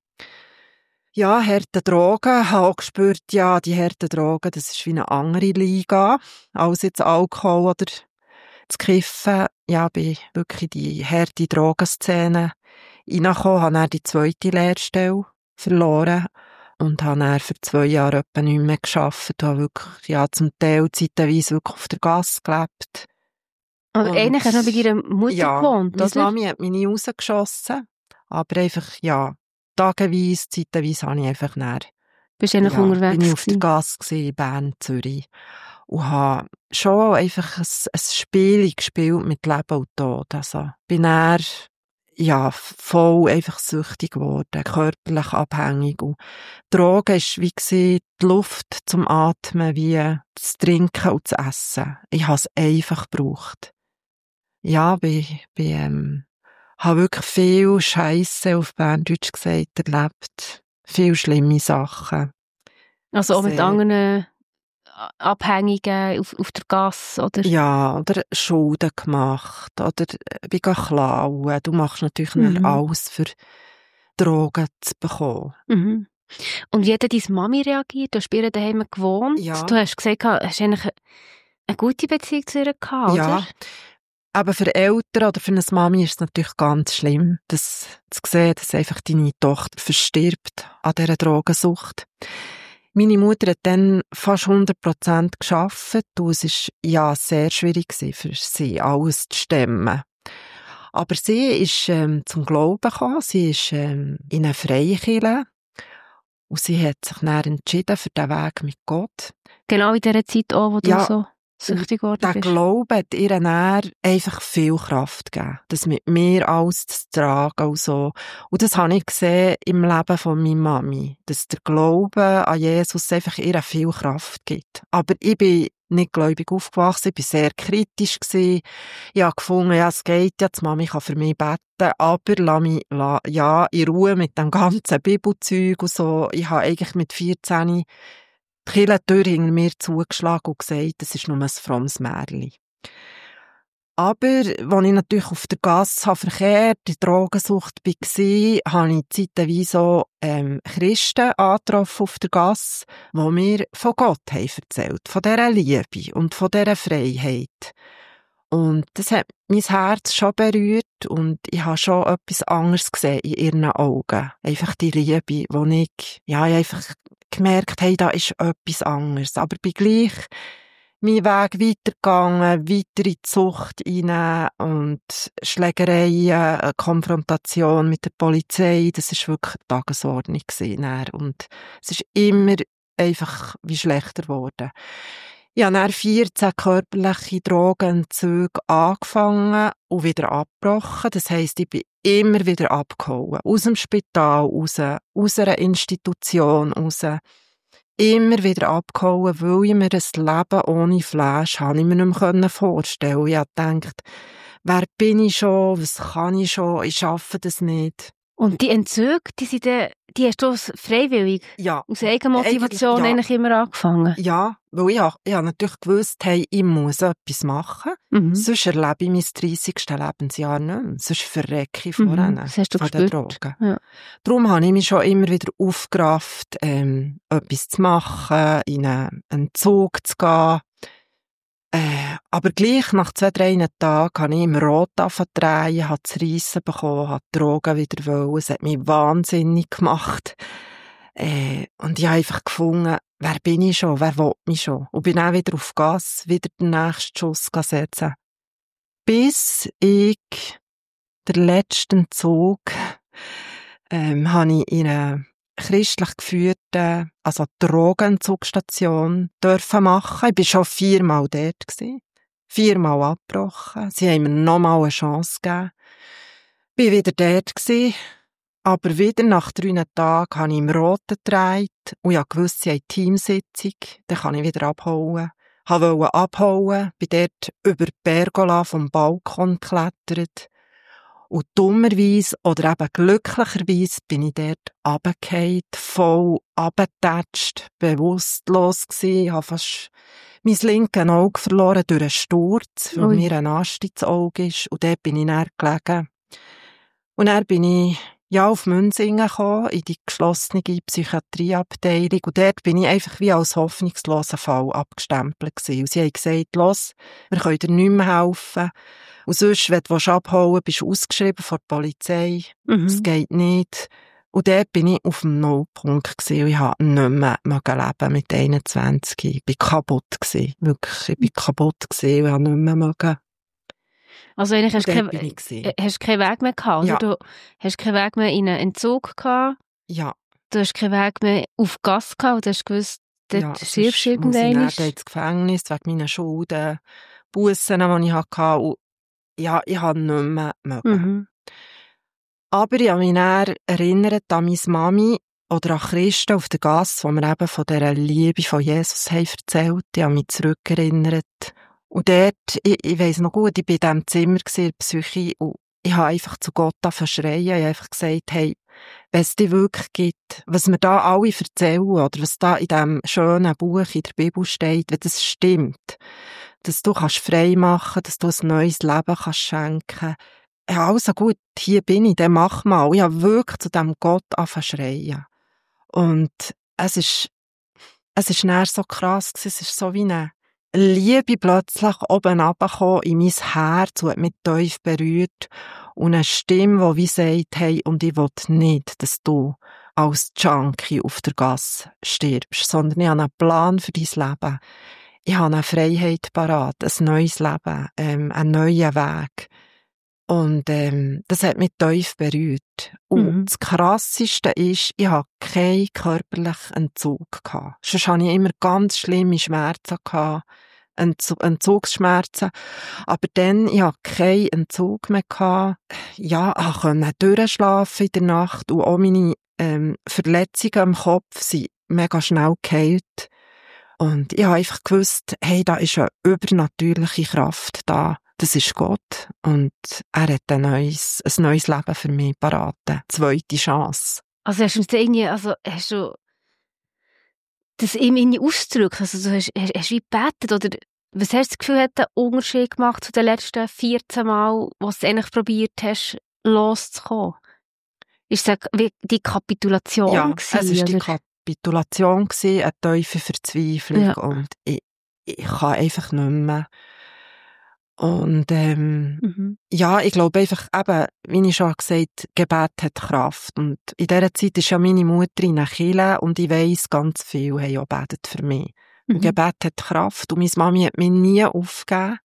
Speaker 1: Ja, harte Drogen. Ich habe auch gespürt, ja, die harten Drogen, das ist wie eine andere Liga als jetzt Alkohol oder das Kiffen. Ja, bin wirklich in die harte Drogenszene reingekommen, habe dann die zweite Lehrstelle verloren und habe dann für zwei Jahre etwa nicht mehr gearbeitet. Habe wirklich, ja, zum Teil zeitweise wirklich auf der Gasse gelebt.
Speaker 4: Aber eigentlich hast du noch bei deiner Mutter
Speaker 1: ja,
Speaker 4: gewohnt, oder?
Speaker 1: Meine Mami hat mich nie rausgeschossen. Aber einfach, ja, tageweise, zeitweise habe ich einfach näher.
Speaker 4: Bist du eigentlich
Speaker 1: ja,
Speaker 4: unterwegs?
Speaker 1: Bin ich auf der Gasse gewesen, in Bern, Zürich. Und habe schon einfach ein, ein Spiel gespielt mit Leben und Tod. Also, bin eher, ja, voll einfach süchtig geworden, körperlich abhängig. Und Drogen war wie gewesen, die Luft zum Atmen, wie das Trinken und das Essen. Ich habe es einfach gebraucht. Ja, bin, bin, ähm, habe wirklich viel Scheisse auf Berndeutsch gesagt erlebt. Viel schlimme Sachen.
Speaker 4: Also auch mit anderen Abhängigen auf, auf der Gasse, oder?
Speaker 1: Ja, oder Schulden gemacht, oder bin klauen. Du machst natürlich mhm. nicht alles, für Drogen zu bekommen.
Speaker 4: Mhm. Und wie hat deine Mami reagiert? Du hast bei ihr daheim gewohnt.
Speaker 1: Ja.
Speaker 4: Du hast gesagt, hast du eigentlich eine gute Beziehung zu ihr gehabt,
Speaker 1: ja.
Speaker 4: oder?
Speaker 1: Aber für Eltern oder für eine Mami ist es natürlich ganz schlimm, das zu sehen, dass einfach deine Tochter verstirbt an dieser Drogensucht. Meine Mutter hat dann fast hundert Prozent gearbeitet und es war ja sehr schwierig für sie, alles zu stemmen. Aber sie ist ähm, zum Glauben gekommen, sie ist ähm, in eine Freikirche und sie hat sich dann entschieden für den Weg mit Gott.
Speaker 4: Genau in dieser Zeit auch, wo
Speaker 1: ja,
Speaker 4: du so süchtig geworden bist.
Speaker 1: Der Glaube hat ihr dann einfach viel Kraft gegeben, das mit mir alles zu tragen und so. Und das habe ich gesehen im Leben von meiner Mami, dass der Glaube an Jesus einfach ihr viel Kraft gibt. Aber ich bin nicht gläubig aufgewachsen, ich war sehr kritisch gewesen. Ich habe gefunden, ja, es geht ja, die Mami kann für mich beten, aber lass mich, lass, ja, in Ruhe mit dem ganzen Bibelzeug und so. Ich habe eigentlich mit vierzehn die Kirchentür hinter mir zugeschlagen und gesagt, das ist nur ein frommes Märchen. Aber, als ich natürlich auf der Gasse verkehrt, in Drogensucht war, habe ich zeitweise auch ähm, Christen angetroffen auf der Gasse, die mir von Gott haben erzählt, von dieser Liebe und von dieser Freiheit. Und das hat mein Herz schon berührt und ich habe schon etwas anderes gesehen in ihren Augen. Einfach die Liebe, wo ich, ja, ich einfach gemerkt habe, hey, da ist etwas anderes. Aber bin gleich meinen Weg weitergegangen, weiter in die Zucht rein und Schlägereien, Konfrontation mit der Polizei, das war wirklich eine Tagesordnung gewesen. Und es ist immer einfach wie schlechter geworden. Ich habe dann vierzehn körperliche Drogenentzüge angefangen und wieder abgebrochen. Das heisst, ich bin immer wieder abgehauen. Aus dem Spital raus, aus einer Institution raus. Immer wieder abgehauen, weil ich mir ein Leben ohne Flash habe ich mir nicht mehr vorstellen. Ich habe gedacht, wer bin ich schon, was kann ich schon, ich schaffe das nicht.
Speaker 4: Und die Entzüge, die, sind die, die hast du freiwillig,
Speaker 1: ja.
Speaker 4: aus Eigenmotivation
Speaker 1: ja.
Speaker 4: eigentlich immer angefangen?
Speaker 1: Ja, weil ich, ich habe natürlich gewusst, hey, ich muss etwas machen,
Speaker 4: mhm.
Speaker 1: sonst erlebe ich mein dreißigste Lebensjahr nicht mehr, sonst verrecke ich vorhin
Speaker 4: mhm. Das hast du
Speaker 1: von
Speaker 4: gespürt.
Speaker 1: den Drogen.
Speaker 4: Ja.
Speaker 1: Darum habe ich mich schon immer wieder aufgerafft, ähm, etwas zu machen, in einen Entzug zu gehen. Äh, aber gleich nach zwei, drei Tagen habe ich im Rot angefangen, habe zu reissen bekommen, habe die Drogen wieder wollen. Es hat mich wahnsinnig gemacht. Äh, und ich habe einfach gefunden, wer bin ich schon, wer will mich schon? Und bin auch wieder auf Gas, wieder den nächsten Schuss setzen. Bis ich den letzten Zug ähm, habe ich in einer christlich geführten, also Drogenzeugstation dürfen machen. Ich war schon viermal dort gewesen. Viermal abgebrochen. Sie haben mir nochmal eine Chance gegeben. Ich war wieder dort gewesen. Aber wieder nach drei Tagen habe ich im Roten gedreht und ich wusste, sie haben Teamsitzung. Dann kann ich wieder abhauen. Ich wollte abhauen, bin dort über die Pergola vom Balkon geklettert. Und dummerweise oder eben glücklicherweise bin ich dort runtergefallen, voll runtergetatscht, bewusstlos gewesen. Ich habe fast mein linkes Auge verloren durch einen Sturz, weil Ui. mir ein Ast ins Auge ist. Und dort bin ich dann gelegen. Und dann bin ich ja, auf Münsingen gekommen, in die geschlossene Psychiatrieabteilung. Und dort bin ich einfach wie als hoffnungsloser Fall abgestempelt gewesen. Und sie haben gesagt, los, wir können dir nicht mehr helfen. Und sonst, wenn du abhauen willst, bist du ausgeschrieben von der Polizei. Mhm. Das geht nicht. Und dort bin ich auf dem Nullpunkt gewesen. Und ich habe nicht mehr leben mit einundzwanzig. Ich war kaputt gewesen. Wirklich, ich war kaputt gewesen. Ich habe nicht mehr mögen.
Speaker 4: Also eigentlich hast du keinen kein Weg mehr gehabt, oder? Ja. Du hast keinen Weg mehr in einen Entzug gehabt.
Speaker 1: Ja.
Speaker 4: Du hast keinen Weg mehr auf Gas gehabt. Du hast gewusst, dort
Speaker 1: ja,
Speaker 4: stirbst du irgendwann.
Speaker 1: Ich ins Gefängnis wegen meiner Schulden, Bussen, die ich hatte. Und ja, ich habe nicht mehr mögen. Mhm. Aber ich habe mich dann erinnert an meine Mami oder an Christen auf der Gasse, die mir eben von dieser Liebe von Jesus haben erzählt. Ich habe mich zurückerinnert. Und dort, ich, ich weiss noch gut, ich war in diesem Zimmer in der Psyche und ich habe einfach zu Gott verschreien. Ich habe einfach gesagt, hey, wenn es dich wirklich gibt, was mir da alle erzählen oder was da in diesem schönen Buch in der Bibel steht, wenn das stimmt, dass du kannst frei machen, dass du ein neues Leben kannst schenken. Ja, also gut, hier bin ich, dann mach mal. Ich habe wirklich zu diesem Gott angefangen. Und es ist, es ist dann so krass gewesen, es ist so wie eine Liebe plötzlich oben runtergekommen in mein Herz und hat mich tief berührt. Und eine Stimme, die wie sagt, hey, und ich will nicht, dass du als Junkie auf der Gasse stirbst, sondern ich habe einen Plan für dein Leben. Ich habe eine Freiheit parat, ein neues Leben, ähm, einen neuen Weg. Und ähm, das hat mich tief berührt. Und mhm. das Krasseste ist, ich hatte keinen körperlichen Entzug gehabt. Sonst hatte ich immer ganz schlimme Schmerzen gehabt, Entzugsschmerzen. Aber dann, ich hatte keinen Entzug mehr gehabt. Ja, ich konnte durchschlafen in der Nacht und auch meine ähm, Verletzungen am Kopf sind mega schnell geheilt. Und ich habe einfach gewusst, hey, da ist eine übernatürliche Kraft da. Das ist Gott. Und er hat ein neues, ein neues Leben für mich parat. Eine zweite Chance.
Speaker 4: Also hast du uns irgendwie, also hast du das ihm irgendwie ausgedrückt? Also du hast, hast, hast wie gebetet oder Was hast du das Gefühl, hat einen Unterschied gemacht zu den letzten vierzehn Mal, wo du eigentlich probiert hast, loszukommen? Ist es wie die Kapitulation
Speaker 1: Ja,
Speaker 4: gewesen,
Speaker 1: es war die
Speaker 4: oder?
Speaker 1: Kapitulation gewesen, eine tiefe Verzweiflung
Speaker 4: Ja.
Speaker 1: und ich, ich kann einfach nicht mehr. Und ähm,
Speaker 4: Mhm.
Speaker 1: ja, ich glaube einfach eben, wie ich schon gesagt habe, Gebet hat Kraft. Und in dieser Zeit ist ja meine Mutter in der Kirche und ich weiss, ganz viele haben auch gebetet für mich.
Speaker 4: Mhm.
Speaker 1: Und Gebet hat Kraft und meine Mami hat mich nie aufgegeben.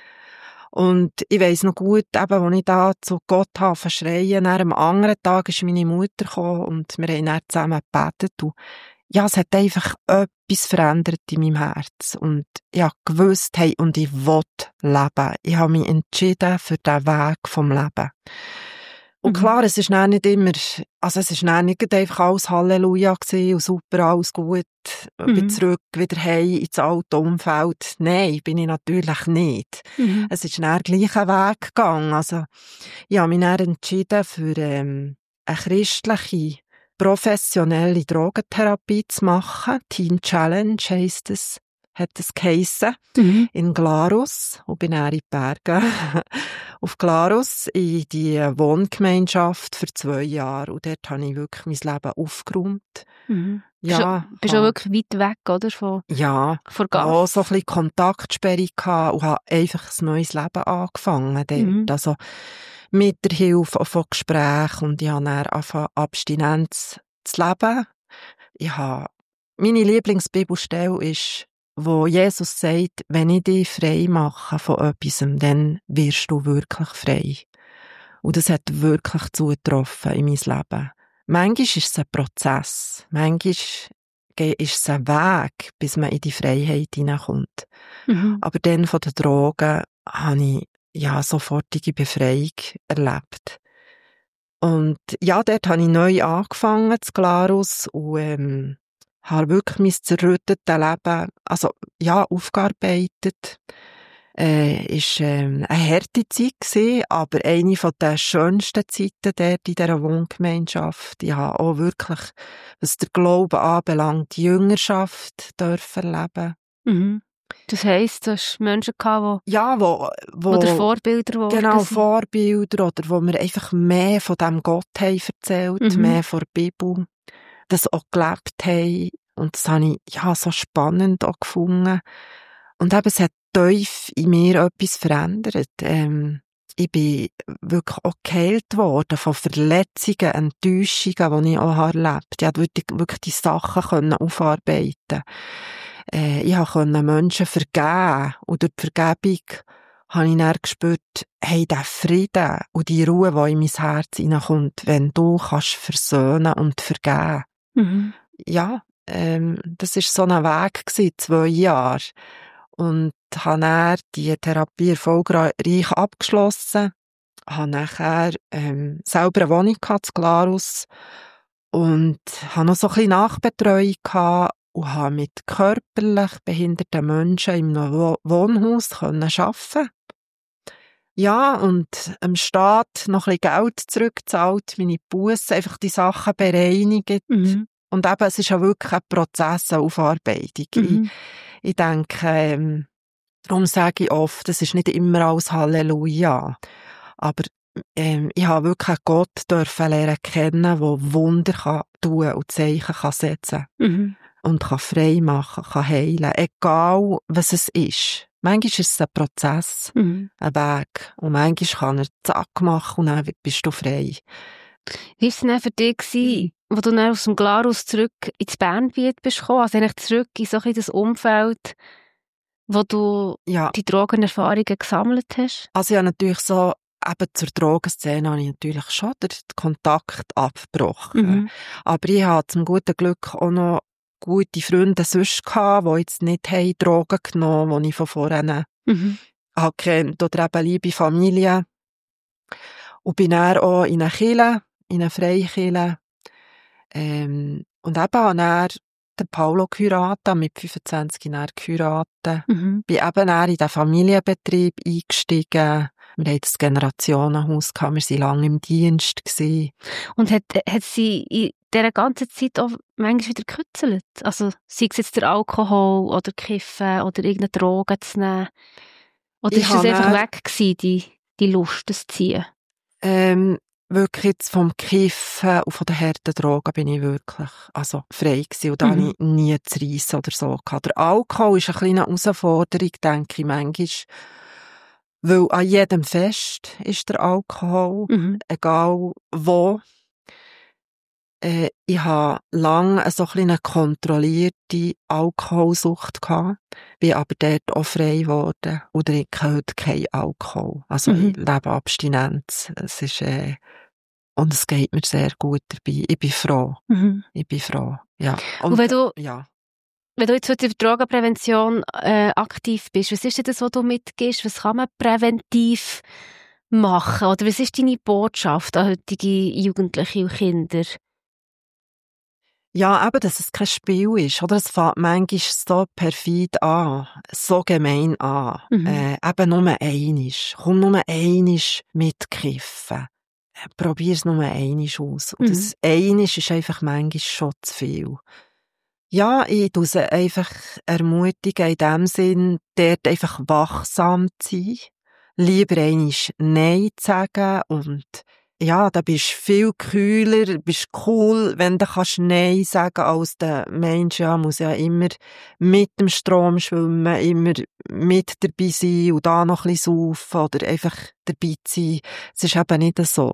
Speaker 1: Und ich weiss noch gut, eben, als ich da zu Gott habe verschreien, dann am anderen Tag ist meine Mutter gekommen und wir haben dann zusammen gebetet. Und ja, es hat einfach etwas verändert in meinem Herz. Und ich habe gewusst, hey, und ich will leben. Ich habe mich entschieden für den Weg vom Leben. Und
Speaker 4: Mhm.
Speaker 1: klar, es ist dann nicht immer, also es ist dann nicht einfach alles Halleluja gewesen und super, alles gut,
Speaker 4: Mhm.
Speaker 1: bin zurück, wieder heim ins alte Umfeld. Nein, bin ich natürlich nicht.
Speaker 4: Mhm.
Speaker 1: Es ist dann gleich einen Weg gegangen. Also, ich habe mich dann entschieden, für ähm, eine christliche, professionelle Drogentherapie zu machen. Teen Challenge heisst es, hat es geheissen,
Speaker 4: Mhm.
Speaker 1: in Glarus. Und bin dann in die Berge auf Glarus in die Wohngemeinschaft für zwei Jahre. Und dort habe ich wirklich mein Leben aufgeräumt.
Speaker 4: Mhm.
Speaker 1: Ja,
Speaker 4: Bist du
Speaker 1: habe-
Speaker 4: wirklich weit weg, oder? Von,
Speaker 1: ja,
Speaker 4: von Gas?
Speaker 1: auch so ein bisschen Kontaktsperre gehabt und habe einfach ein neues Leben angefangen dort.
Speaker 4: Mhm.
Speaker 1: Also mit der Hilfe von Gesprächen und ich habe dann angefangen, Abstinenz zu leben. Ich habe, meine Lieblingsbibelstelle ist, wo Jesus sagt, wenn ich dich frei mache von etwas, dann wirst du wirklich frei. Und das hat wirklich zugetroffen in mein Leben. Manchmal ist es ein Prozess. Manchmal ist es ein Weg, bis man in die Freiheit hineinkommt.
Speaker 4: Mhm.
Speaker 1: Aber dann von den Drogen habe ich ja sofortige Befreiung erlebt. Und ja, dort habe ich neu angefangen, zu Glarus, und ähm, habe wirklich mein zerrüttetes Leben, also ja, aufgearbeitet. Äh, ist ähm, eine harte Zeit gewesen, aber eine von den schönsten Zeiten dort in dieser Wohngemeinschaft. Ich habe auch wirklich, was der Glauben anbelangt, die Jüngerschaft dürfen erleben.
Speaker 4: Mhm. Das heisst, du hast Menschen gehabt,
Speaker 1: Ja, wo,
Speaker 4: die,
Speaker 1: wo
Speaker 4: die Vorbilder geworden
Speaker 1: genau,
Speaker 4: sind.
Speaker 1: Vorbilder, oder wo mir einfach mehr von diesem Gott haben erzählt,
Speaker 4: Mhm.
Speaker 1: mehr von der Bibel, das auch gelebt haben. Und das habe ich ja so spannend auch gefunden. Und eben, es hat tief in mir etwas verändert. Ähm, ich bin wirklich auch geheilt worden von Verletzungen, Enttäuschungen, die ich auch erlebt habe. Ich konnte wirklich, wirklich die Sachen können aufarbeiten. Äh, ich konnte Menschen vergeben. Und durch die Vergebung habe ich dann gespürt, hey, der Frieden und die Ruhe, die in mein Herz hineinkommt, wenn du kannst versöhnen und vergeben.
Speaker 4: Mhm.
Speaker 1: Ja, ähm, das war so ein Weg gewesen, zwei Jahre. Und habe dann die Therapie erfolgreich abgeschlossen, habe nachher ähm, selber eine Wohnung gehabt, in Glarus, und habe noch so ein bisschen Nachbetreuung gehabt und habe mit körperlich behinderten Menschen in einem Wo- Wohnhaus können arbeiten. Ja, und am Staat noch ein bisschen Geld zurückgezahlt, meine Busse, einfach die Sachen bereinigt.
Speaker 4: Mhm.
Speaker 1: Und eben, es ist ja wirklich ein Prozess, eine Aufarbeitung.
Speaker 4: Mhm.
Speaker 1: Ich, ich denke, ähm, darum sage ich oft, es ist nicht immer alles Halleluja. Aber ähm, ich habe wirklich einen Gott dürfen lernen kennen, der Wunder kann tun und Zeichen kann setzen
Speaker 4: Mhm.
Speaker 1: und kann frei machen, kann heilen, egal was es ist. Manchmal ist es ein Prozess,
Speaker 4: Mhm.
Speaker 1: ein Weg. Und manchmal kann er zack machen und dann bist du frei.
Speaker 4: Wie war es denn für dich, gewesen, wo du dann aus dem Glarus zurück ins Bernbiet bist gekommen, also eigentlich zurück in so ein bisschen das Umfeld, wo du
Speaker 1: Ja,
Speaker 4: die Drogenerfahrungen gesammelt hast?
Speaker 1: also ich habe natürlich so, eben zur Drogenszene habe ich natürlich schon den Kontakt abgebrochen.
Speaker 4: Mhm.
Speaker 1: Aber ich hatte zum guten Glück auch noch gute Freunde sonst gehabt, die jetzt nicht haben Drogen genommen haben, die ich von vorhin
Speaker 4: Mhm.
Speaker 1: habe kennt, oder eben liebe Familie. Und bin dann auch in eine Kirche, in eine Freikirche, ähm, und eben habe dann den Paulo geheiratet, mit fünfundzwanzig Jahren geheiratet.
Speaker 4: Mhm.
Speaker 1: Bin eben dann in den Familienbetrieb eingestiegen. Wir hatten das Generationenhaus gehabt, wir waren lange im Dienst gewesen.
Speaker 4: Und hat, hat sie in dieser ganzen Zeit auch manchmal wieder gekützelt? Also sei es jetzt der Alkohol oder Kiffen oder irgendeine Droge zu nehmen? Oder
Speaker 1: Ich
Speaker 4: ist das
Speaker 1: habe
Speaker 4: einfach
Speaker 1: dann-
Speaker 4: weg gewesen, die, die Lust, das Ziehen?
Speaker 1: Ähm, wirklich jetzt vom Kiffen und von den harten Drogen bin ich wirklich also frei gewesen. Und da
Speaker 4: Mhm.
Speaker 1: habe ich nie zu reissen oder so gehabt. Der Alkohol ist eine kleine Herausforderung, denke ich manchmal. Weil an jedem Fest ist der Alkohol,
Speaker 4: Mhm.
Speaker 1: egal wo. Äh, ich habe lange so ein bisschen eine kontrollierte Alkoholsucht gehabt, bin aber dort auch frei geworden und trinke heute keinen Alkohol. Also
Speaker 4: Mhm.
Speaker 1: ich lebe Abstinenz. Es ist, äh, und es geht mir sehr gut dabei. Ich bin froh.
Speaker 4: Mhm.
Speaker 1: Ich bin froh, ja.
Speaker 4: Und wenn du,
Speaker 1: ja.
Speaker 4: wenn du jetzt heute in der Drogenprävention äh, aktiv bist, was ist denn das, was du mitgibst? Was kann man präventiv machen? Oder was ist deine Botschaft an heutige Jugendliche und Kinder?
Speaker 1: Ja, eben, dass es kein Spiel ist, oder? Es fängt manchmal so perfid an, so gemein an.
Speaker 4: Mhm.
Speaker 1: Äh, eben nur einisch. Komm nur einisch mitkiffen. Äh, Probier's nur einisch aus. Und
Speaker 4: Mhm.
Speaker 1: das einisch ist einfach manchmal schon zu viel. Ja, ich tue sie einfach ermutigen, in dem Sinn, dort einfach wachsam zu sein. Lieber einisch Nein zu sagen und ja, da bist du viel kühler, bist cool, wenn du kannst Nein sagen, als der Mensch, ja, muss ja immer mit dem Strom schwimmen, immer mit dabei sein und da noch ein bisschen saufen oder einfach dabei sein. Es ist eben nicht so.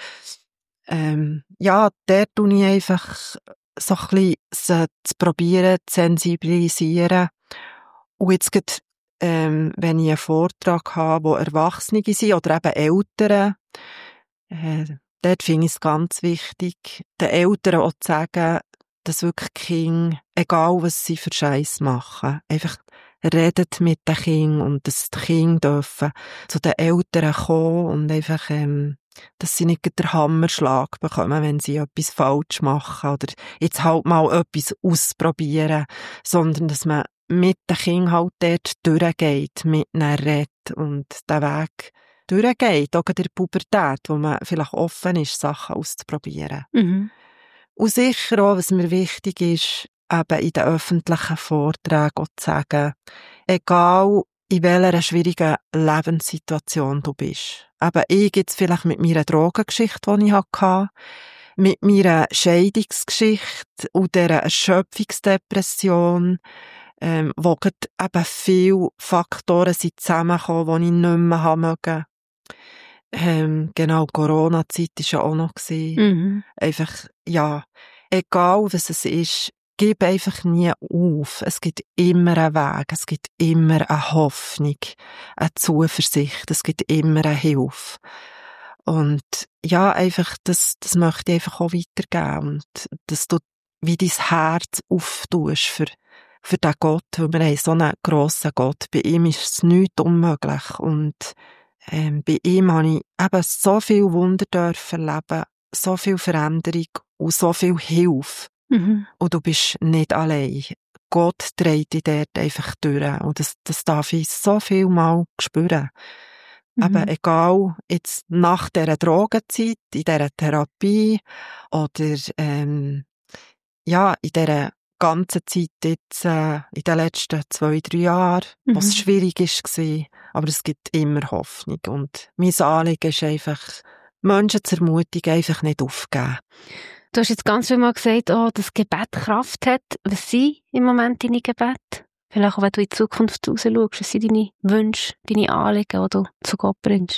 Speaker 1: Ähm, ja, der tue ich einfach so ein bisschen sie zu probieren, zu sensibilisieren. Und jetzt gerade, ähm, wenn ich einen Vortrag habe, wo Erwachsene sind oder eben Eltern, äh, dort finde ich es ganz wichtig, den Eltern auch zu sagen, dass wirklich die Kinder, egal was sie für Scheiß machen, einfach redet mit den Kindern und dass die Kinder dürfen zu den Eltern kommen und einfach, ähm, dass sie nicht den Hammerschlag bekommen, wenn sie etwas falsch machen oder jetzt halt mal etwas ausprobieren, sondern dass man mit den Kindern halt dort durchgeht, mit ihnen redet und den Weg durchgeht, auch in der Pubertät, wo man vielleicht offen ist, Sachen auszuprobieren.
Speaker 4: Mhm.
Speaker 1: Und sicher auch, was mir wichtig ist, eben in den öffentlichen Vorträgen auch zu sagen, egal in welcher schwierigen Lebenssituation du bist. Eben ich jetzt vielleicht mit meiner Drogengeschichte, die ich hatte, mit meiner Scheidungsgeschichte und dieser Erschöpfungsdepression, ähm, wo gerade eben viele Faktoren sind zusammengekommen, die ich nicht mehr haben mögen. Ähm, genau, Corona-Zeit war ja auch noch gewesen.
Speaker 4: Mhm.
Speaker 1: Einfach, ja, egal was es ist, gib einfach nie auf. Es gibt immer einen Weg, es gibt immer eine Hoffnung, eine Zuversicht, es gibt immer eine Hilfe. Und ja, einfach, das, das möchte ich einfach auch weitergeben. Und dass du wie dein Herz auftust für, für den Gott, weil wir haben so einen grossen Gott. Bei ihm ist es nichts unmöglich. Und ähm, bei ihm habe ich eben so viel Wunder dürfen erleben, so viel Veränderung und so viel Hilfe.
Speaker 4: Mhm.
Speaker 1: Und du bist nicht allein. Gott trägt dich dort einfach durch. Und das, das darf ich so viel Mal spüren.
Speaker 4: Mhm.
Speaker 1: Eben, egal, jetzt nach dieser Drogenzeit, in dieser Therapie oder, ähm, ja, in dieser ganzen Zeit jetzt, äh, in den letzten zwei, drei Jahren,
Speaker 4: Mhm.
Speaker 1: wo es schwierig war, aber es gibt immer Hoffnung. Und mein Anliegen ist einfach, Menschen zu ermutigen, einfach nicht aufgeben.
Speaker 4: Du hast jetzt ganz viel mal gesagt, oh, dass Gebet Kraft hat. Was sind im Moment deine Gebete? Vielleicht auch, wenn du in die Zukunft raus schaust, was sind deine Wünsche, deine Anliegen, die du zu Gott bringst?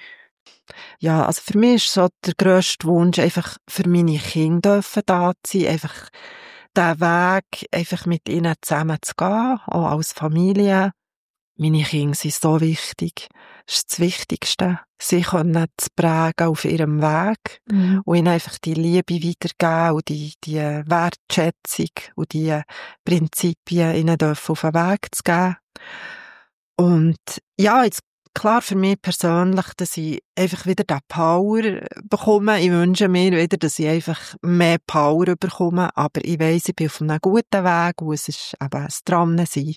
Speaker 1: Ja, also für mich ist so der grösste Wunsch, einfach für meine Kinder dürfen da zu sein, einfach den Weg einfach mit ihnen zusammen zu gehen, auch als Familie. Meine Kinder sind so wichtig. Das ist das Wichtigste. Sie können zu prägen auf ihrem Weg
Speaker 4: Mhm.
Speaker 1: und ihnen einfach die Liebe weitergeben und die, die Wertschätzung und die Prinzipien ihnen dürfen auf den Weg zu geben. Und ja, jetzt klar für mich persönlich, dass ich einfach wieder den Power bekomme. Ich wünsche mir wieder, dass ich einfach mehr Power bekomme, aber ich weiss, ich bin auf einem guten Weg und es ist eben ein Dransein.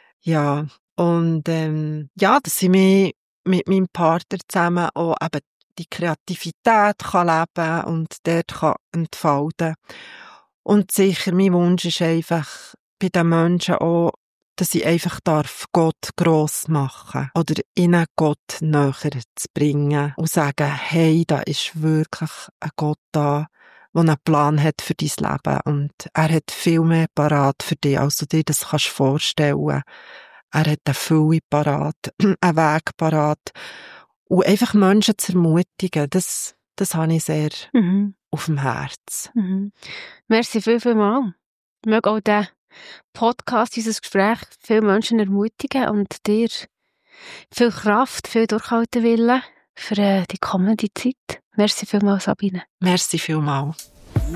Speaker 1: Ja, und ähm, ja, dass ich mich mit meinem Partner zusammen auch eben die Kreativität kann leben und dort kann entfalten. Und sicher, mein Wunsch ist einfach bei den Menschen auch, dass ich einfach darf Gott gross machen oder ihnen Gott näher zu bringen und sagen, hey, da ist wirklich ein Gott da, der einen Plan hat für dein Leben und er hat viel mehr parat für dich, als du dir das kannst vorstellen. Er hat eine Fülle parat, einen Weg parat und einfach Menschen zu ermutigen, das, das habe ich sehr mhm. auf dem Herz.
Speaker 4: Mhm. Merci viel, viel mal. Ich möge auch den Podcast, dieses Gespräch, viele Menschen ermutigen und dir viel Kraft, viel Durchhaltewillen für äh, die kommende Zeit. Merci vielmals, Sabine.
Speaker 1: Merci vielmals.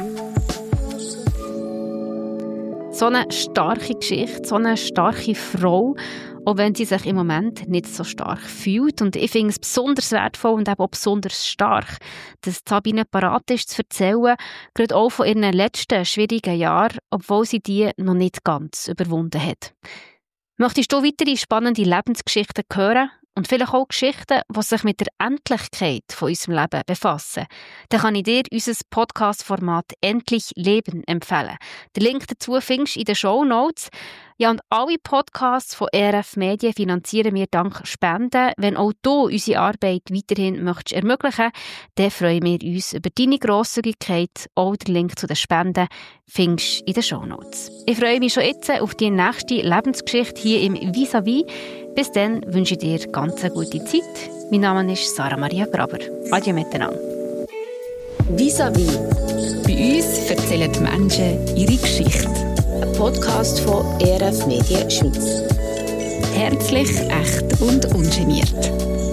Speaker 4: So eine starke Geschichte, so eine starke Frau, auch wenn sie sich im Moment nicht so stark fühlt. Und ich finde es besonders wertvoll und eben auch besonders stark, dass Sabine parat ist zu erzählen, gerade auch von ihren letzten schwierigen Jahren, obwohl sie die noch nicht ganz überwunden hat. Möchtest du weitere spannende Lebensgeschichten hören? Und vielleicht auch Geschichten, die sich mit der Endlichkeit von unserem Leben befassen, dann kann ich dir unser Podcast-Format «Endlich Leben» empfehlen. Den Link dazu findest du in den Shownotes. Ja, und alle Podcasts von E R F Medien finanzieren wir dank Spenden. Wenn auch du unsere Arbeit weiterhin möchtest ermöglichen, dann freuen wir uns über deine Grosszügigkeit. Auch den Link zu den Spenden findest du in den Shownotes. Ich freue mich schon jetzt auf die nächste Lebensgeschichte hier im Vis-à-vis. Bis dann wünsche ich dir ganz eine gute Zeit. Mein Name ist Sarah Maria Graber. Adieu miteinander.
Speaker 2: Vis-à-vis.
Speaker 3: Bei uns erzählen die Menschen ihre Geschichte.
Speaker 2: Ein Podcast von E R F Medien Schweiz.
Speaker 3: Herzlich, echt und ungeniert.